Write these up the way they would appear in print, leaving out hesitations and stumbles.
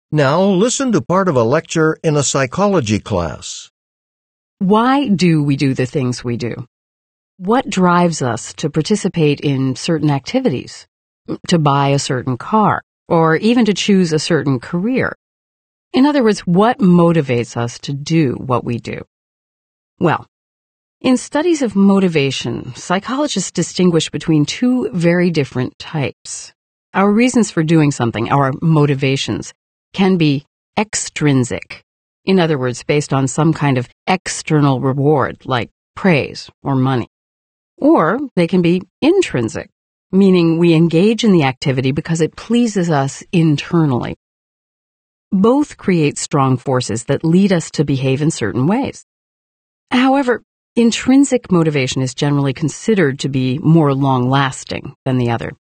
Now listen to part of a lecture in a psychology class. Why do we do the things we do? What drives us to participate in certain activities, to buy a certain car, or even to choose a certain career? In other words, what motivates us to do what we do? Well, in studies of motivation, psychologists distinguish between two very different types. Our reasons for doing something, our motivations, can be extrinsic. In other words, based on some kind of external reward, like praise or money. Or they can be intrinsic, meaning we engage in the activity because it pleases us internally. Both create strong forces that lead us to behave in certain ways. However, intrinsic motivation is generally considered to be more long-lasting than the other.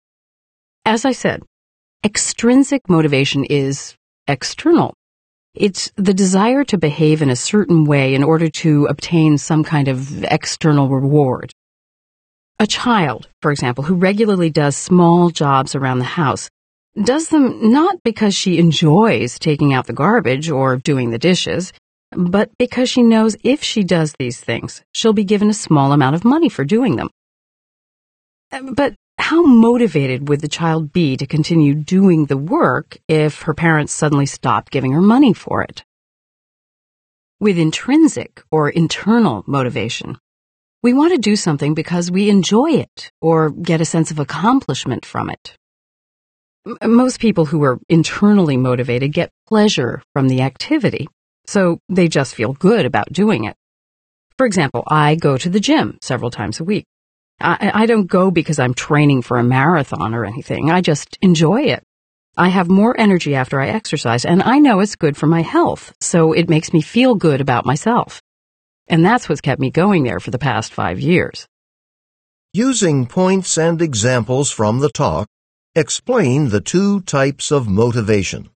As I said, extrinsic motivation is external. It's the desire to behave in a certain way in order to obtain some kind of external reward. A child, for example, who regularly does small jobs around the house, does them not because she enjoys taking out the garbage or doing the dishes, but because she knows if she does these things, she'll be given a small amount of money for doing them. But how motivated would the child be to continue doing the work if her parents suddenly stopped giving her money for it? With intrinsic or internal motivation, we want to do something because we enjoy it or get a sense of accomplishment from it. Most people who are internally motivated get pleasure from the activity, so they just feel good about doing it. For example, I go to the gym several times a week. I don't go because I'm training for a marathon or anything. I just enjoy it. I have more energy after I exercise, and I know it's good for my health, so it makes me feel good about myself. And that's what's kept me going there for the past 5 years. Using points and examples from the talk, explain the two types of motivation.